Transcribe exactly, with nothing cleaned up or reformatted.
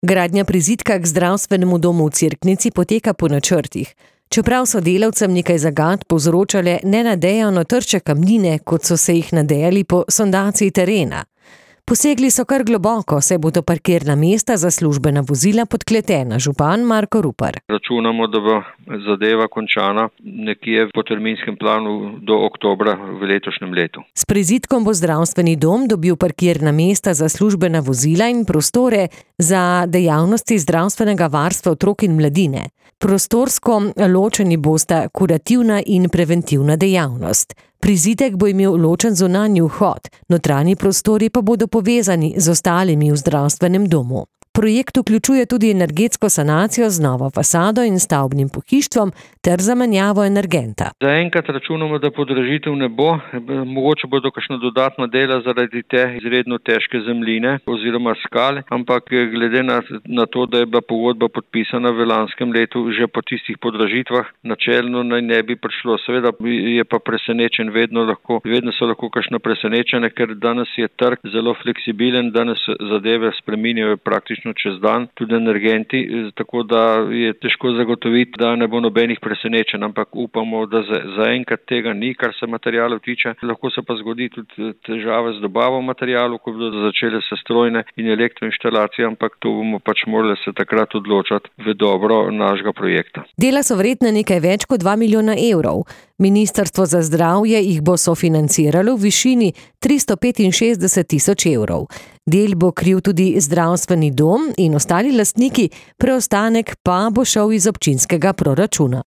Gradnja prizidka k zdravstvenemu domu v Cerknici poteka po načrtih. Čeprav so delavcem nekaj zagad povzročale nenadejano trče kamnine, kot so se jih nadejali po sondaciji terena. Posegli so kar globoko, saj bodo parkirna mesta za službena vozila podkletena, župan Marko Rupar. Računamo, da bo zadeva končana nekje po terminskem planu do oktobra v letošnjem letu. S prizidkom bo zdravstveni dom dobil parkirna mesta za službena vozila in prostore za dejavnosti zdravstvenega varstva otrok in mladine. Prostorsko ločeni bosta kurativna in preventivna dejavnost. Prizidek bo imel ločen zunanji vhod, notranji prostori pa bodo povezani z ostalimi v zdravstvenem domu. Projekt vključuje tudi energetsko sanacijo z novo fasado in stavbnim pohištvom ter zamenjavo energenta. Zaenkrat računamo, da podražitev ne bo, mogoče bodo kakšna dodatna dela zaradi te izredno težke zemljine oziroma skale, ampak glede na, na to, da je bila pogodba podpisana v lanskem letu že po tistih podražitvah, načelno naj ne bi prišlo. Seveda je pa presenečen vedno lahko, vedno so lahko kakšno presenečene, ker danes je trg zelo fleksibilen, danes zadeve spreminjajo praktično čez dan, tudi energenti, tako da je težko zagotoviti, da ne bo nobenih presenečenj, ampak upamo, da zaenkrat za tega ni, kar se materialov tiče. Lahko se pa zgodi tudi težave z dobavo materialov, ko bodo začele se strojne in elektroinštalacije, ampak to bomo pač morali se takrat odločati v dobro našega projekta. Dela so vredne nekaj več kot dva milijona evrov. Ministrstvo za zdravje jih bo sofinanciralo v višini tristo petinšestdeset tisoč evrov. Del bo kriv tudi zdravstveni dom in ostali lastniki, preostanek pa bo šel iz občinskega proračuna.